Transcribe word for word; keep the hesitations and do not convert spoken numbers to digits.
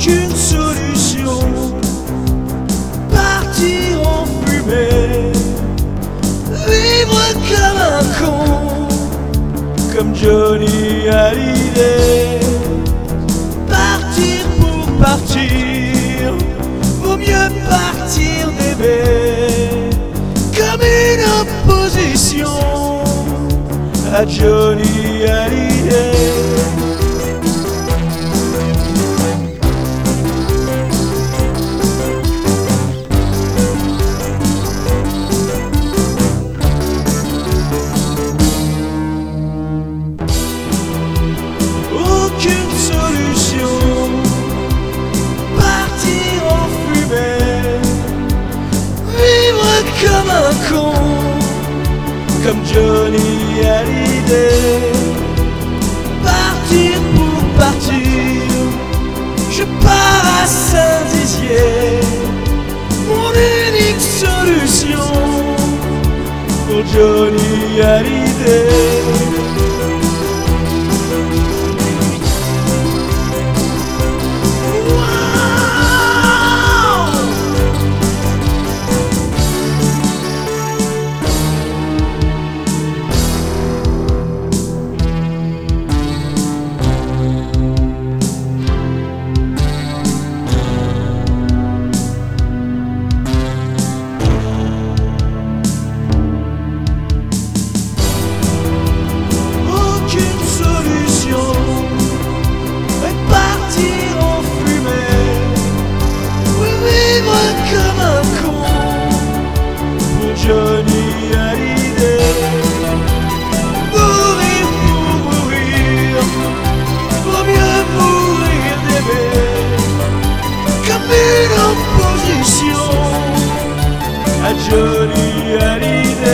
aucune solution. Partir en fumée, vivre comme un con, comme Johnny Hallyday. Partir pour partir, vaut mieux partir bébé, comme une opposition à Johnny Hallyday. Aucune solution, partir en fumée, vivre comme un con, comme Johnny Hallyday. Partir pour partir, je pars à Saint-Dizier, mon unique solution pour Johnny Hallyday. Johnny Hallyday. Mourir pour mourir, vaut mieux mourir d'aimer, comme une opposition à Johnny Hallyday.